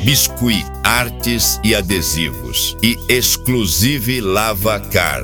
Biscuit Artes e Adesivos e Exclusive Lavacar.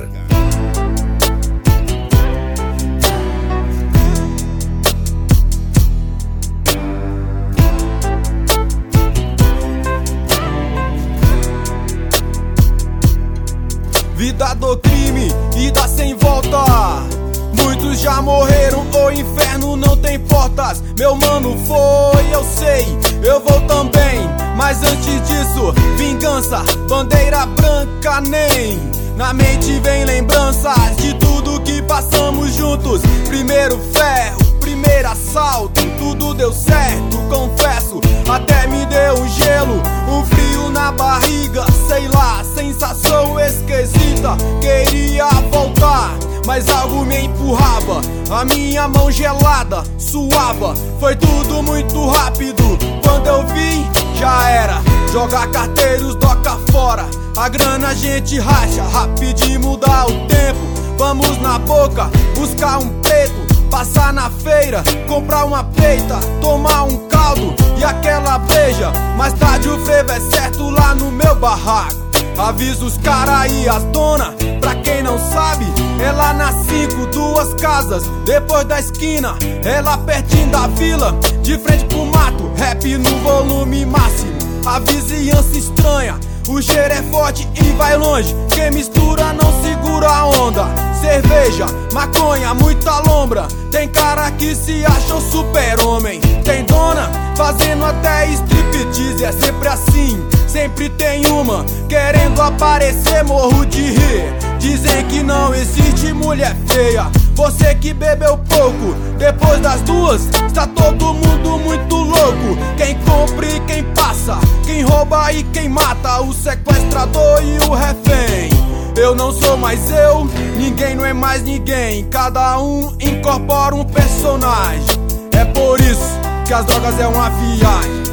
Vida do crime e da sem volta. Muitos já morreram, o inferno não tem portas. Meu mano foi, eu sei, eu vou também. Mas antes disso, vingança, bandeira branca nem. Na mente vem lembranças de tudo que passamos juntos. Primeiro ferro, primeiro assalto, tudo deu certo, confesso. Até me deu um gelo, um frio na barriga. Sei lá, sensação esquisita. Queria voltar, mas algo me empurrava. A minha mão gelada suava. Foi tudo muito rápido. Quando eu vi, já era. Jogar carteiros, doca fora. A grana a gente racha, rapidinho mudar o tempo. Vamos na boca, buscar um preto. Passar na feira, comprar uma peita, tomar um caldo e aquela breja. Mais tarde o frevo é certo lá no meu barraco. Avisa os cara e as dona, pra quem não sabe, é lá na 5, 2 casas, depois da esquina. É lá pertinho da vila, de frente pro mato, rap no volume máximo. A vizinhança estranha, o cheiro é forte e vai longe. Quem mistura não segura a onda. Cerveja, maconha, muita lombra. Tem cara que se acha um super-homem. Tem dona fazendo até striptease. É sempre assim, sempre tem uma querendo aparecer, morro de rir. Dizem que não existe mulher feia. Você que bebeu pouco, depois das 2 está todo mundo muito louco. Quem compra e quem passa, quem rouba e quem mata, o sequestrador e o refém. Eu não sou mais eu, ninguém não é mais ninguém. Cada um incorpora um personagem. É por isso que as drogas é uma viagem.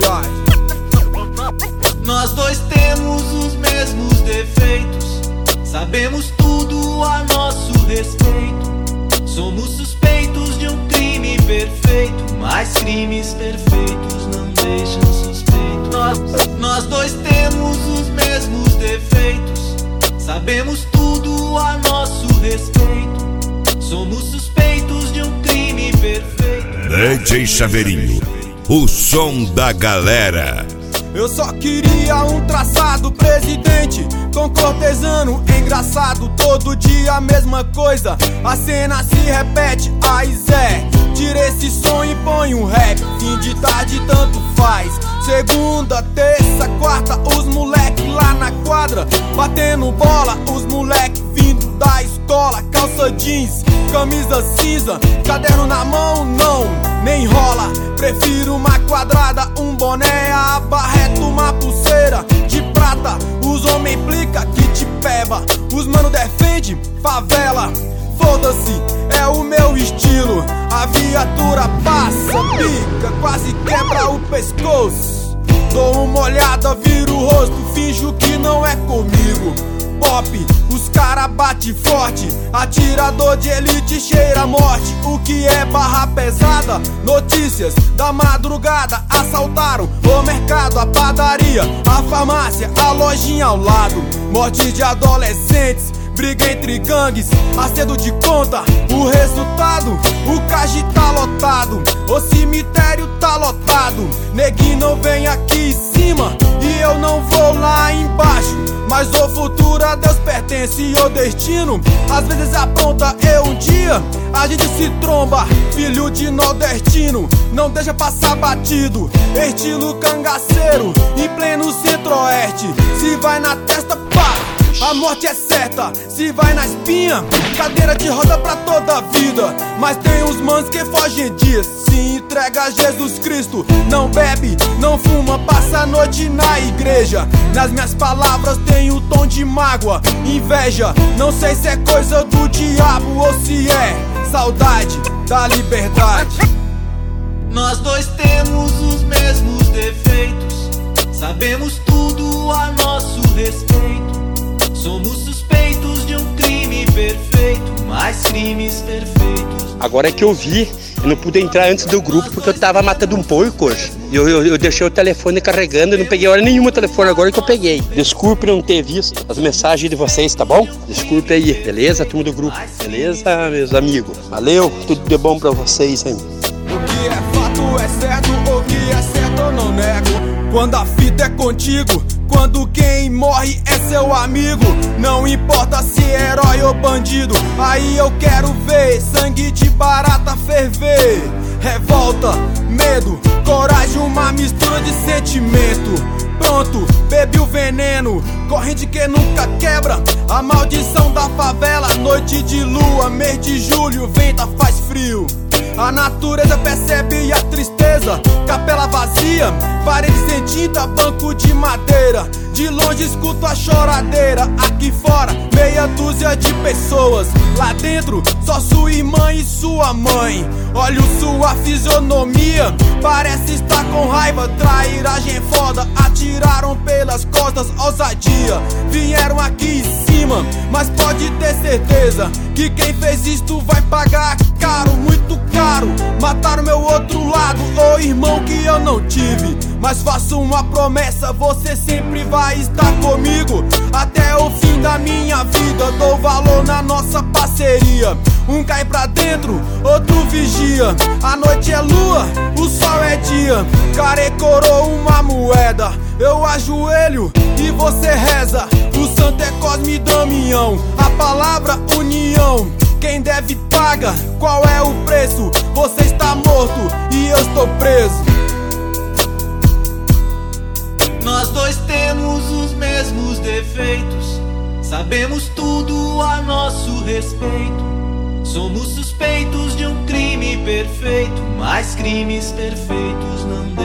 Nós dois temos os mesmos defeitos. Sabemos tudo a nosso respeito. Somos suspeitos de um crime perfeito, mas crimes perfeitos não deixam suspeito. Nós dois temos os mesmos defeitos. Sabemos tudo a nosso respeito. Somos suspeitos de um crime perfeito. DJ Chaveirinho, o som da galera. Eu só queria um traçado, presidente, com cortesano engraçado. Todo dia a mesma coisa, a cena se repete. Ai Zé, tira esse som e põe um rap. Fim de tarde tanto faz. Segunda, terça, quarta, os moleque lá na quadra batendo bola. Os moleque vindo da escola, calça jeans, camisa cinza, caderno na mão, não, nem rola. Prefiro uma quadrada, um boné, a barreta, uma pulseira de prata. Os homens implica que te peba, os mano defende favela. Foda-se, é o meu estilo. A viatura passa, pica, quase quebra o pescoço. Dou uma olhada, viro o rosto, finjo que não é comigo. Pop, os cara bate forte, atirador de elite cheira morte. O que é barra pesada? Notícias da madrugada. Assaltaram o mercado, a padaria, a farmácia, a lojinha ao lado. Morte de adolescentes, briga entre gangues, acedo de conta. O resultado, o cais tá lotado, o cemitério tá lotado. Neguinho não vem aqui em cima e eu não vou lá embaixo. Mas o futuro a Deus pertence e o destino às vezes apronta. Eu um dia, a gente se tromba, filho de nordestino, não deixa passar batido. Estilo cangaceiro, em pleno centro-oeste. Se vai na testa, pá, a morte é certa. Se vai na espinha, cadeira de roda pra toda a vida. Mas tem uns manos que fogem dias, se entrega a Jesus Cristo. Não bebe, não fuma, passa a noite na igreja. Nas minhas palavras tem o tom de mágoa, inveja. Não sei se é coisa do diabo ou se é saudade da liberdade. Nós dois temos os mesmos defeitos. Sabemos tudo a nosso respeito. Somos suspeitos de um crime perfeito, mas crimes perfeitos. Agora é que eu vi Eu não pude entrar antes do grupo porque eu tava matando um porco hoje. Eu deixei o telefone carregando, eu não peguei hora nenhuma o telefone agora que eu peguei. Desculpe não ter visto as mensagens de vocês, tá bom? Desculpe aí, beleza? Turma do grupo, beleza, meus amigos? Valeu, tudo de bom pra vocês aí. O que é fato é certo, o que é certo eu não nego. Quando a fita é contigo, quando quem morre é seu amigo, não importa se é herói ou bandido, aí eu quero ver sangue de barata ferver. Revolta, medo, coragem, uma mistura de sentimento. Pronto, bebi o veneno, corrente que nunca quebra. A maldição da favela, noite de lua, mês de julho, venta faz frio. A natureza percebe a tristeza, capela vazia, parede sem tinta, banco de madeira. De longe escuto a choradeira, aqui fora meia dúzia de pessoas. Lá dentro só sua irmã e sua mãe. Olho sua fisionomia, parece estar com raiva. Trairagem foda, atiraram pelas costas, ousadia. Vieram aqui em cima, mas pode ter certeza que quem fez isto vai pagar caro, muito caro. Mataram meu outro lado, o irmão que eu não tive. Mas faço uma promessa, você sempre vai estar comigo até o fim da minha vida. Dou valor na nossa parceria. Um cai pra dentro, outro vigia. A noite é lua, o sol é dia. Carecorou uma moeda, eu ajoelho e você reza. O santo é Cosme e Damião, a palavra união. Quem deve paga, qual é o preço? Você está morto e eu estou preso. Nós dois temos os mesmos defeitos, sabemos tudo a nosso respeito. Somos suspeitos de um crime perfeito, mas crimes perfeitos não